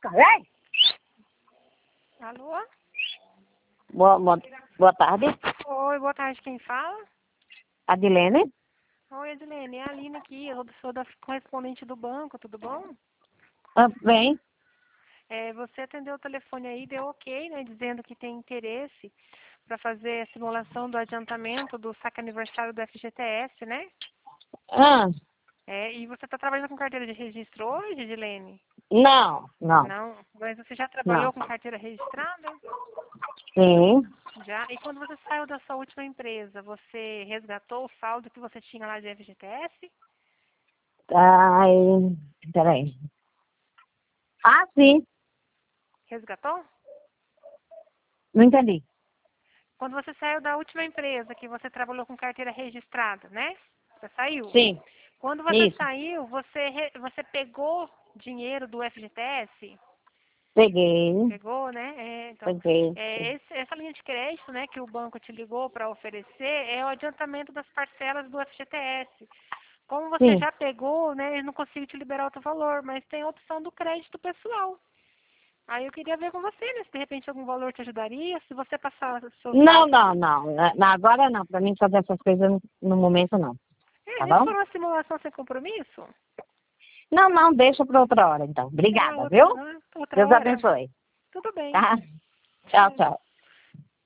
boca. Ei! Alô? Boa tarde. Oi, boa tarde, quem fala? Adilene? Oi, Edilene, é a Aline aqui, eu sou da correspondente do banco, tudo bom? Bem. Você atendeu o telefone aí, deu ok, né, dizendo que tem interesse para fazer a simulação do adiantamento do saque aniversário do FGTS, né? Ah, E você está trabalhando com carteira de registro hoje, Edilene? não. Não, mas você já trabalhou com carteira registrada? Sim. Já. E quando você saiu da sua última empresa, você resgatou o saldo que você tinha lá de FGTS? Ai, peraí. Ah, sim. Resgatou? Não entendi. Quando você saiu da última empresa, que você trabalhou com carteira registrada, né? Você saiu. Sim. Quando você Isso. saiu, você pegou dinheiro do FGTS? Peguei. Pegou, né? Então, Peguei. essa linha de crédito, né, que o banco te ligou para oferecer é o adiantamento das parcelas do FGTS. Como você Sim. já pegou, né, eu não consigo te liberar outro valor, mas tem a opção do crédito pessoal. Aí eu queria ver com você, né, se de repente algum valor te ajudaria, se você passar o seu Não. saldo. Agora não. Pra mim fazer essas coisas no momento não. A Tá gente bom? for uma simulação sem compromisso? Não. Deixa pra outra hora, então. Ah, Obrigada, viu? outra Deus hora. abençoe. Tudo bem. Tá? Tchau.